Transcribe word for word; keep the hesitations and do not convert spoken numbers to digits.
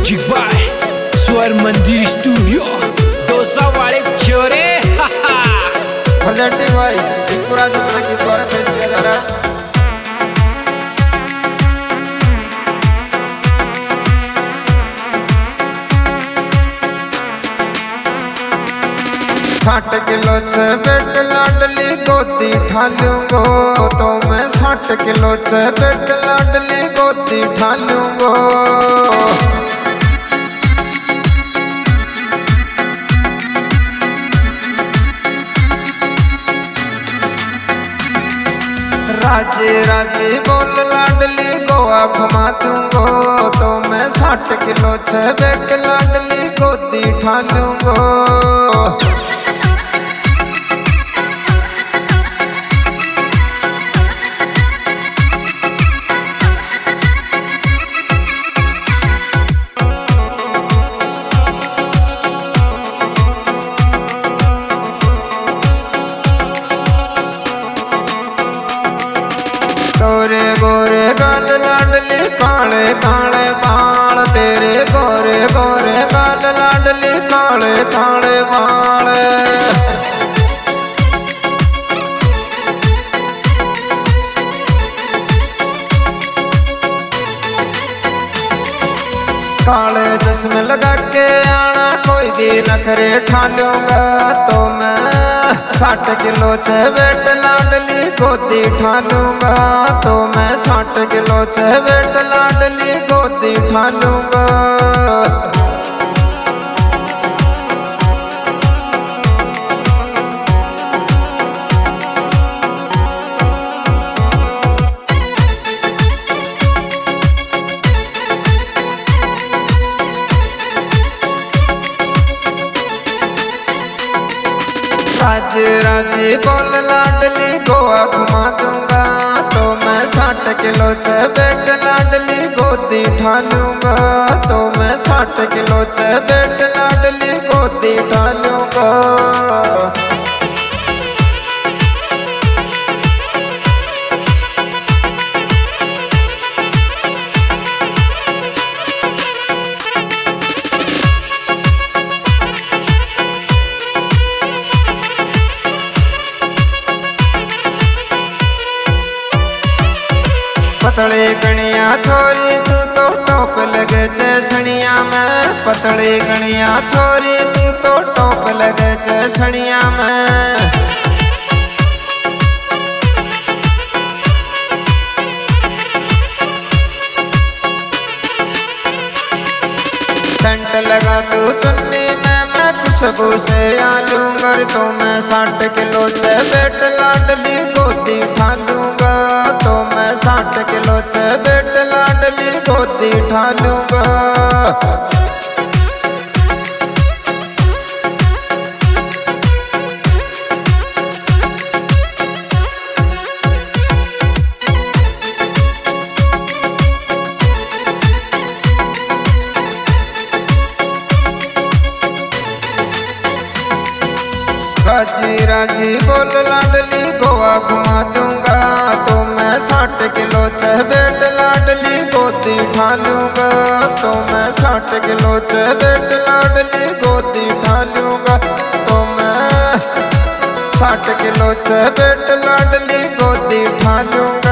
Music by स्वर मंदिर studio dosa वाले छोरे। प्रेजेंटिंग भाई पूरा जुमला की स्वर पेश किया जा रहा है। साठ किलो से बेट लाडली गोदी ठालूंगो तो मैं साठ किलो से बेट लाडली गोदी ठालूंगो। राजे राजे बोल लाडली गोवा घुमा दूंगो तो मैं साठ किलो से बेट लाडली गोदी ठालूंगो। गोरे गोरे गाल लाडली काले काले बाल तेरे गोरे गोरे गाल लाडली काले काले बाल। काले चश्मे लगा के आना कोई भी नखरे ठालूंगा तो मैं साठ किलो से बेट लाडली गोदी ठालूंगा तो मैं साठ किलो से बेट लाडली गोदी ठालूंगा। राजे राजे बोल लाडली गोवा घुमा दूंगा तो मैं साठ किलो से बेट लाडली गोदी ठालूंगा तो मैं साठ किलो से बेट लाडली गोदी ठालूंगा। पतले गणिया छोरी तू तो टोप लगे चेसनिया में पतले गणिया छोरी तू तो टोप लगे चेसनिया में। सेंट लगा तू चुन्नी में मैं खुशबू से आलूंगा तो मैं साठ किलो से बेट लाडली गोदी ठालूंगा तो मैं साठ किलो से बेट लाडली गोदी ठालूंगा। राजी राजी बोल लाडली गोवा घुमा दूंगा तो मैं साठ किलो से बेट लाडली गोदी ठालूंगा तो मैं साठ किलो से बेट लाडली गोदी ठालूंगा तो मैं साठ किलो से बेट लाडली गोदी ठालूंगा।